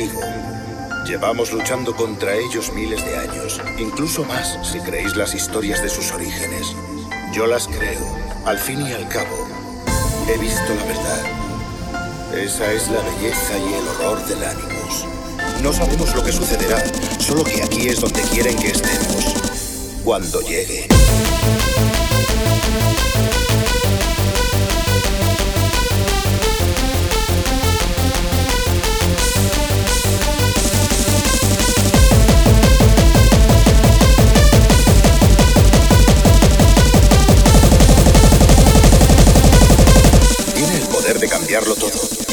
digo. Llevamos luchando contra ellos miles de años, incluso más si creéis las historias de sus orígenes. Yo las creo, al fin y al cabo. He visto la verdad. Esa es la belleza y el horror del Animus. No sabemos lo que sucederá, solo que aquí es donde quieren que estemos. Cuando llegue. Tiene el poder de cambiarlo todo.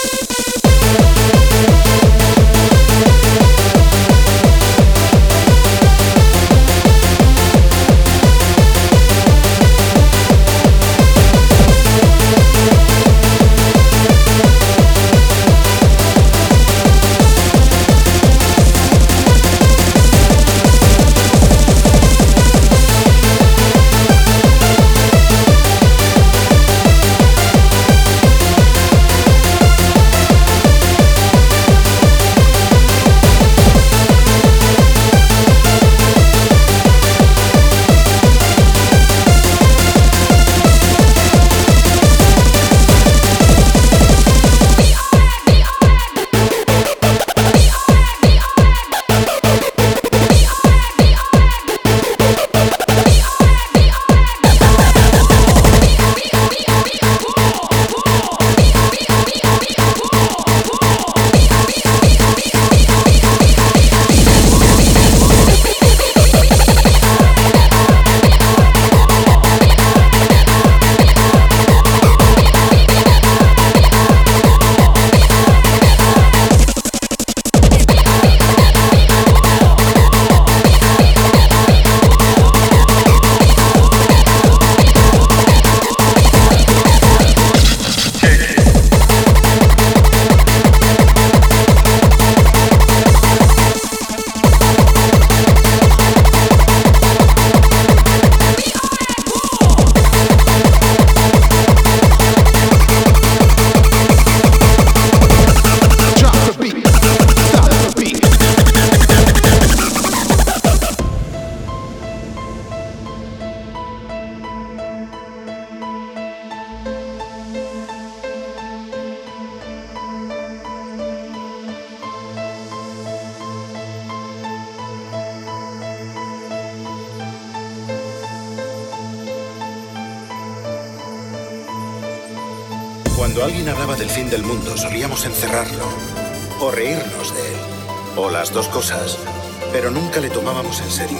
Cuando alguien hablaba del fin del mundo, solíamos encerrarlo, o reírnos de él, o las dos cosas, pero nunca le tomábamos en serio.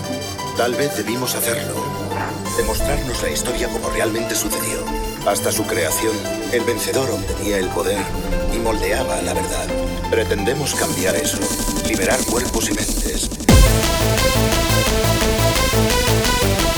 Tal vez debimos hacerlo, demostrarnos la historia como realmente sucedió. Hasta su creación, el vencedor obtenía el poder y moldeaba la verdad. Pretendemos cambiar eso, liberar cuerpos y mentes.